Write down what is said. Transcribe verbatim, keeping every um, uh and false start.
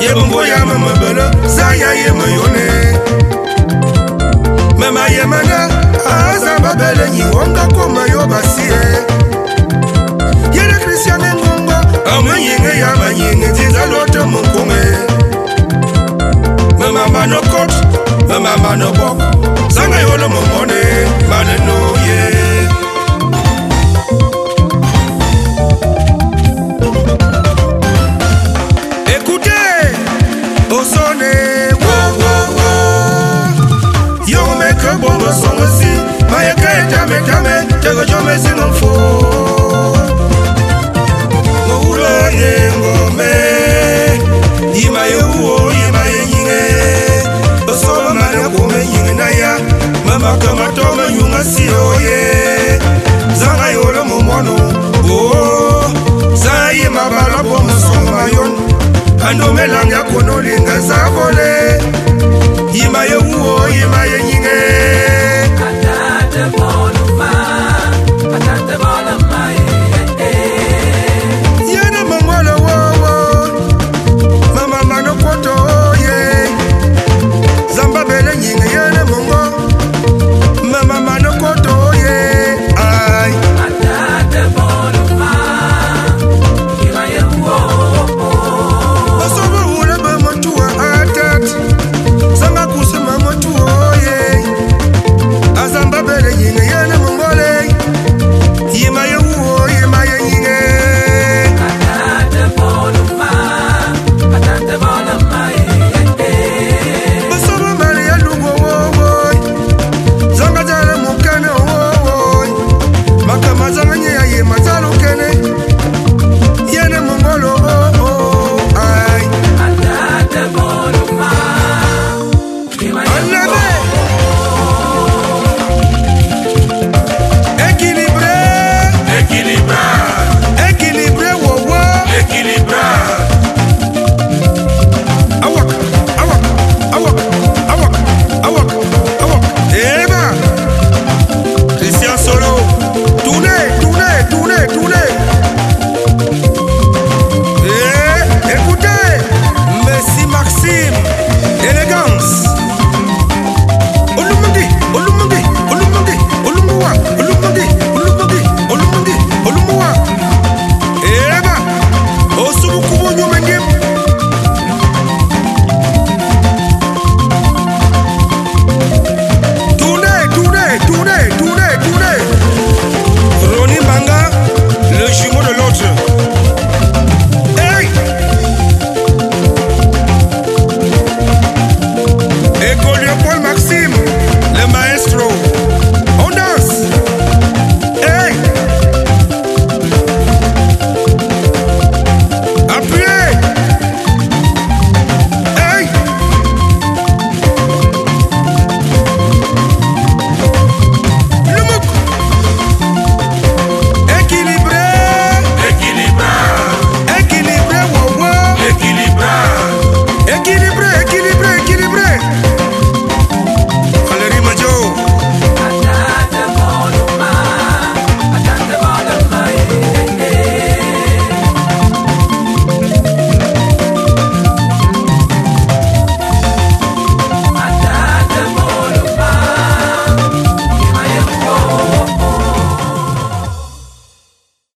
Yebumbo ya mama bela Zaya ye mayone Mama ye mana Aza babele nyi Wonga koma yo basie Yele Christian ngongo Amanyenge ya manyenge Zinza lote mkonge Mama mano kot Mama mano bok Zanga yolo momone Mane no ye Bongo songo si Maya kaya jame jame Jago jome singo Ngoulo ye ngome Yima ye uo yima ye nyinge Osoma mane kume nyinge na ya Mama kama tome yunga si oye Zanga yolo mumono Oh Zanga ye mabala bongo songo mayon Ando melanga kono linga zavole Yima ye uo yima ye nyinge